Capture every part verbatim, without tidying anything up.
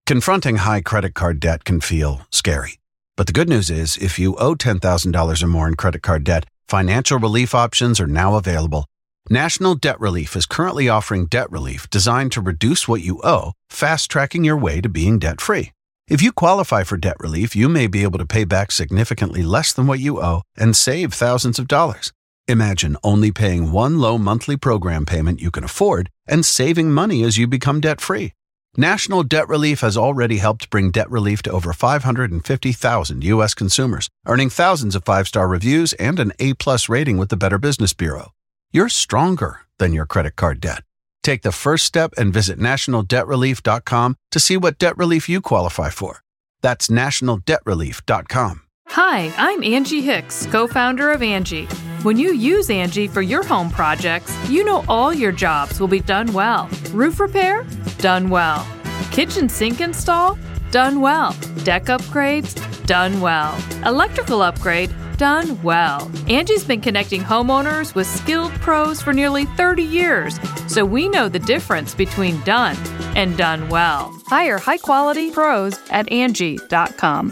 Confronting high credit card debt can feel scary. But the good news is, if you owe ten thousand dollars or more in credit card debt, financial relief options are now available. National Debt Relief is currently offering debt relief designed to reduce what you owe, fast-tracking your way to being debt-free. If you qualify for debt relief, you may be able to pay back significantly less than what you owe and save thousands of dollars. Imagine only paying one low monthly program payment you can afford and saving money as you become debt-free. National Debt Relief has already helped bring debt relief to over five hundred fifty thousand U S consumers, earning thousands of five-star reviews and an A-plus rating with the Better Business Bureau. You're stronger than your credit card debt. Take the first step and visit national debt relief dot com to see what debt relief you qualify for. That's national debt relief dot com. Hi, I'm Angie Hicks, co-founder of Angie. When you use Angie for your home projects, you know all your jobs will be done well. Roof repair? Done well. Kitchen sink install? Done well. Deck upgrades? Done well. Electrical upgrade? Done well. Angie's been connecting homeowners with skilled pros for nearly thirty years, so we know the difference between done and done well. Hire high-quality pros at Angie dot com.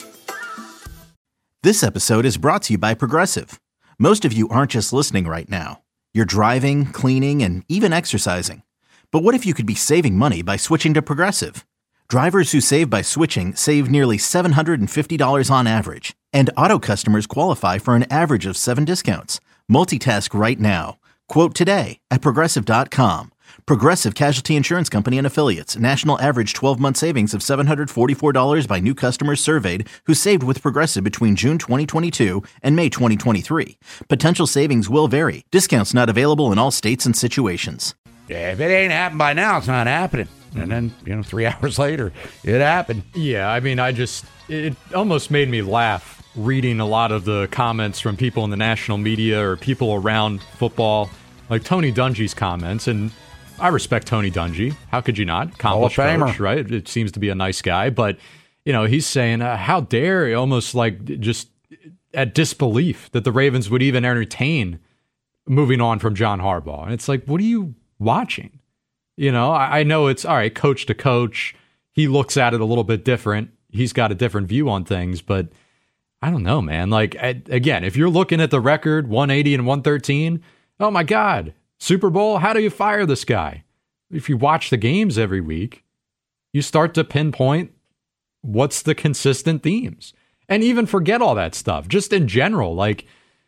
This episode is brought to you by Progressive. Most of you aren't just listening right now. You're driving, cleaning, and even exercising. But what if you could be saving money by switching to Progressive? Drivers who save by switching save nearly seven hundred fifty dollars on average. And auto customers qualify for an average of seven discounts. Multitask right now. Quote today at progressive dot com. Progressive Casualty Insurance Company and Affiliates. National average twelve-month savings of seven hundred forty-four dollars by new customers surveyed who saved with Progressive between June twenty twenty-two and May twenty twenty-three. Potential savings will vary. Discounts not available in all states and situations. Yeah, if it ain't happened by now, it's not happening. And then, you know, three hours later, it happened. Yeah, I mean, I just, it almost made me laugh reading a lot of the comments from people in the national media or people around football, like Tony Dungy's comments. And I respect Tony Dungy. How could you not? Accomplished coach, right? It seems to be a nice guy. But, you know, he's saying, uh, how dare, almost like just at disbelief that the Ravens would even entertain moving on from John Harbaugh. And it's like, what are you watching? You know, I, I know it's all right, coach to coach. He looks at it a little bit different. He's got a different view on things, but I don't know, man. Like, I, again, if you're looking at the record, one eighty and one thirteen, oh my God, Super Bowl, how do you fire this guy? If you watch the games every week, you start to pinpoint what's the consistent themes. And even forget all that stuff, just in general. Like,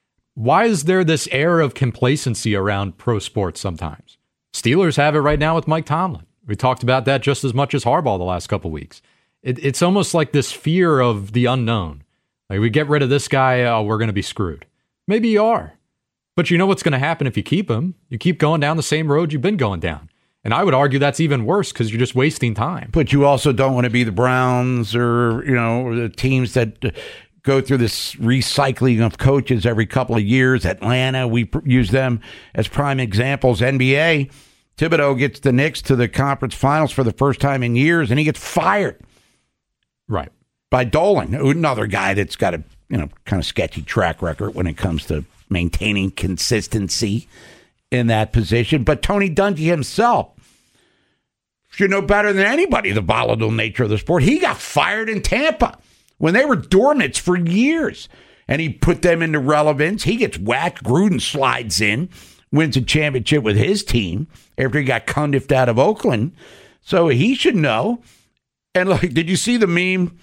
why is there this air of complacency around pro sports sometimes? Steelers have it right now with Mike Tomlin. We talked about that just as much as Harbaugh the last couple of weeks. It, it's almost like this fear of the unknown. Like, we get rid of this guy, oh, we're going to be screwed. Maybe you are. But you know what's going to happen if you keep him? You keep going down the same road you've been going down. And I would argue that's even worse because you're just wasting time. But you also don't want to be the Browns or, you know, or the teams that go through this recycling of coaches every couple of years. Atlanta, we pr- use them as prime examples. N B A, Thibodeau gets the Knicks to the conference finals for the first time in years, and he gets fired. Right. By Dolan, another guy that's got a, you know, kind of sketchy track record when it comes to maintaining consistency in that position. But Tony Dungy himself should know better than anybody the volatile nature of the sport. He got fired in Tampa when they were dormants for years, and he put them into relevance. He gets whacked. Gruden slides in, wins a championship with his team after he got condiffed out of Oakland. So he should know. And like, did you see the meme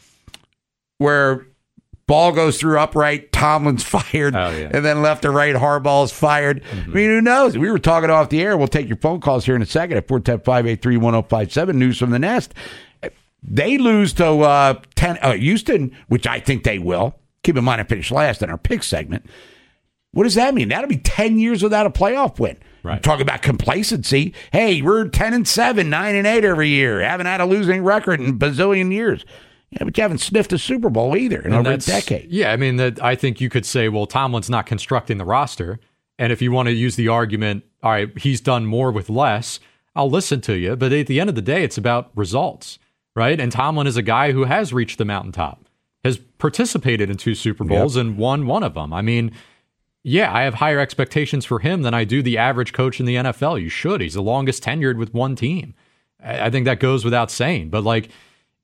where ball goes through upright, Tomlin's fired, oh, yeah. and then left to right, Harbaugh's fired? Mm-hmm. I mean, who knows? We were talking off the air. We'll take your phone calls here in a second at four one zero, five eight three, one zero five seven. News from the Nest. They lose to uh, ten, uh, Houston, which I think they will. Keep in mind, I finished last in our pick segment. What does that mean? That'll be ten years without a playoff win. Right. Talk about complacency. Hey, we're ten and seven, nine and eight every year. Haven't had a losing record in a bazillion years. Yeah, but you haven't sniffed a Super Bowl either in and over a decade. Yeah, I mean, that I think you could say, well, Tomlin's not constructing the roster. And if you want to use the argument, all right, he's done more with less, I'll listen to you. But at the end of the day, it's about results, right? And Tomlin is a guy who has reached the mountaintop, has participated in two Super Bowls yep. and won one of them. I mean, yeah, I have higher expectations for him than I do the average coach in the N F L. You should. He's the longest tenured with one team. I think that goes without saying. But, like,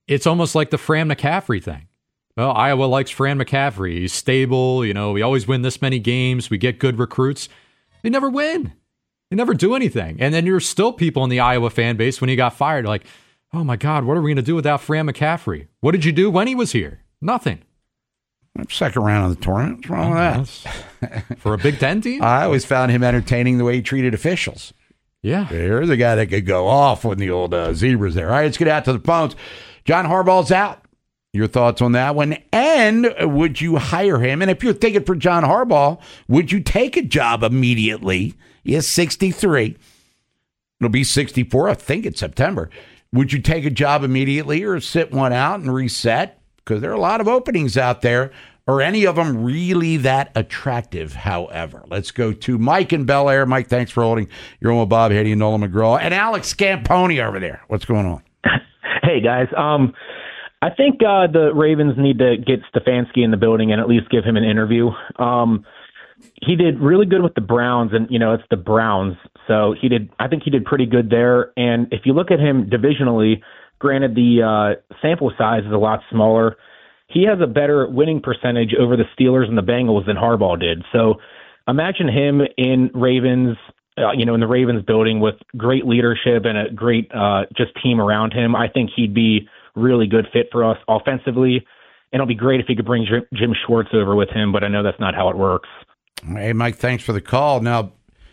it's almost like the Fran McCaffrey thing. Well, Iowa likes Fran McCaffrey. He's stable. You know, we always win this many games. We get good recruits. They never win. They never do anything. And then you're still people in the Iowa fan base when he got fired like, oh my God, what are we going to do without Fran McCaffrey? What did you do when he was here? Nothing. Second round of the tournament. What's wrong with that? For a Big Ten team? I always found him entertaining the way he treated officials. Yeah. There's a guy that could go off when the old uh, Zebras there. All right, let's get out to the phones. John Harbaugh's out. Your thoughts on that one? And would you hire him? And if you're thinking for John Harbaugh, would you take a job immediately? Yes, sixty-three. It'll be sixty-four, I think, in September. Would you take a job immediately or sit one out and reset? Because there are a lot of openings out there. Are any of them really that attractive, however? Let's go to Mike in Bel Air. Mike, thanks for holding. You're on with Bob Haiti and Nolan McGraw. And Alex Scamponi over there. What's going on? Hey, guys. Um, I think uh, the Ravens need to get Stefanski in the building and at least give him an interview. Um, he did really good with the Browns, and, you know, it's the Browns. So he did. I think he did pretty good there. And if you look at him divisionally, granted the uh, sample size is a lot smaller, he has a better winning percentage over the Steelers and the Bengals than Harbaugh did. So imagine him in Ravens, uh, you know, in the Ravens building with great leadership and a great uh, just team around him. I think he'd be really good fit for us offensively. And it'll be great if he could bring Jim Schwartz over with him, but I know that's not how it works. Hey, Mike, thanks for the call. Now,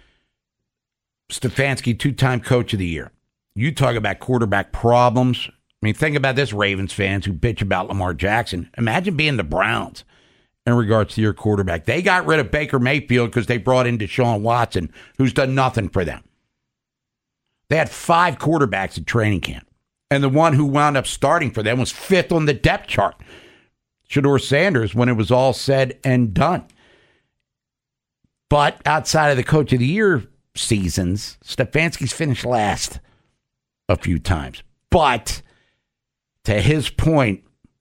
Stefanski, two-time coach of the year. You talk about quarterback problems. I mean, think about this, Ravens fans who bitch about Lamar Jackson. Imagine being the Browns in regards to your quarterback. They got rid of Baker Mayfield because they brought in Deshaun Watson, who's done nothing for them. They had five quarterbacks at training camp, and the one who wound up starting for them was fifth on the depth chart, Shedeur Sanders, when it was all said and done. But outside of the Coach of the Year seasons, Stefanski's finished last a few times. But to his point,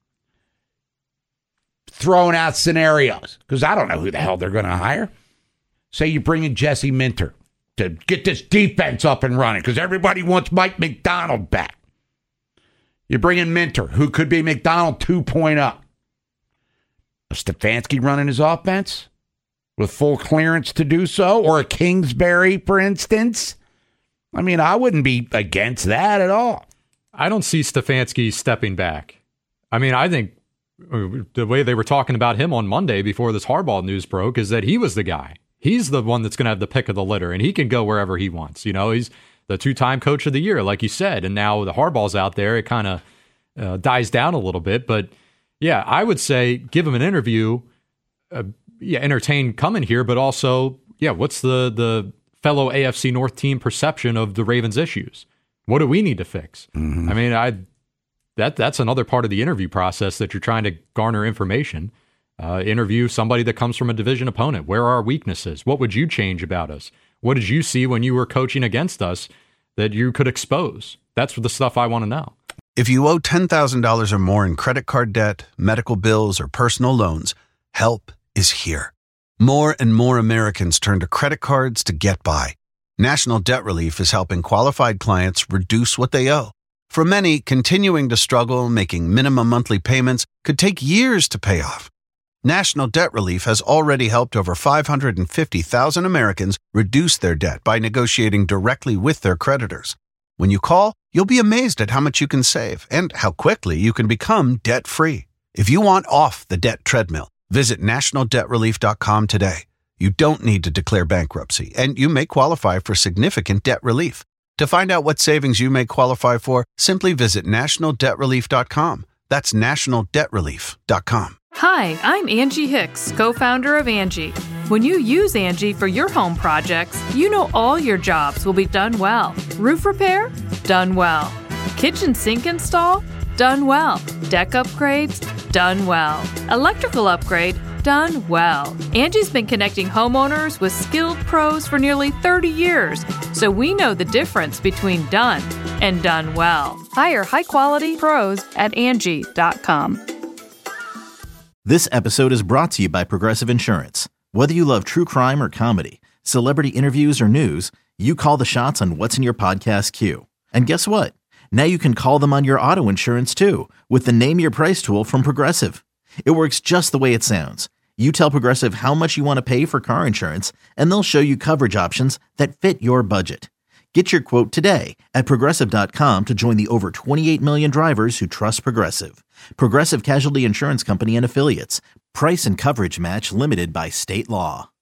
throwing out scenarios, because I don't know who the hell they're going to hire. Say you bring in Jesse Minter to get this defense up and running, because everybody wants Mike McDonald back. You bring in Minter, who could be McDonald two point oh. A Stefanski running his offense with full clearance to do so, or a Kingsbury, for instance. I mean, I wouldn't be against that at all. I don't see Stefanski stepping back. I mean, I think the way they were talking about him on Monday before this Harbaugh news broke is that he was the guy. He's the one that's going to have the pick of the litter, and he can go wherever he wants. You know, he's the two-time coach of the year, like you said, and now the Harbaugh's out there. It kind of uh, dies down a little bit. But, yeah, I would say give him an interview, uh, yeah, entertain coming here, but also, yeah, what's the, the fellow A F C North team perception of the Ravens' issues? What do we need to fix? Mm-hmm. I mean, I that that's another part of the interview process that you're trying to garner information. Uh, interview somebody that comes from a division opponent. Where are our weaknesses? What would you change about us? What did you see when you were coaching against us that you could expose? That's the stuff I want to know. If you owe ten thousand dollars or more in credit card debt, medical bills, or personal loans, help is here. More and more Americans turn to credit cards to get by. National Debt Relief is helping qualified clients reduce what they owe. For many, continuing to struggle making minimum monthly payments could take years to pay off. National Debt Relief has already helped over five hundred fifty thousand Americans reduce their debt by negotiating directly with their creditors. When you call, you'll be amazed at how much you can save and how quickly you can become debt-free. If you want off the debt treadmill, visit national debt relief dot com today. You don't need to declare bankruptcy, and you may qualify for significant debt relief. To find out what savings you may qualify for, simply visit national debt relief dot com. That's national debt relief dot com. Hi, I'm Angie Hicks, co-founder of Angie. When you use Angie for your home projects, you know all your jobs will be done well. Roof repair? Done well. Kitchen sink install? Done well. Deck upgrades? Done well. Electrical upgrade? Done well. Angie's been connecting homeowners with skilled pros for nearly thirty years, so we know the difference between done and done well. Hire high-quality pros at Angie dot com. This episode is brought to you by Progressive Insurance. Whether you love true crime or comedy, celebrity interviews or news, you call the shots on what's in your podcast queue. And guess what? Now you can call them on your auto insurance too with the Name Your Price tool from Progressive. It works just the way it sounds. You tell Progressive how much you want to pay for car insurance, and they'll show you coverage options that fit your budget. Get your quote today at Progressive dot com to join the over twenty-eight million drivers who trust Progressive. Progressive Casualty Insurance Company and Affiliates. Price and coverage match limited by state law.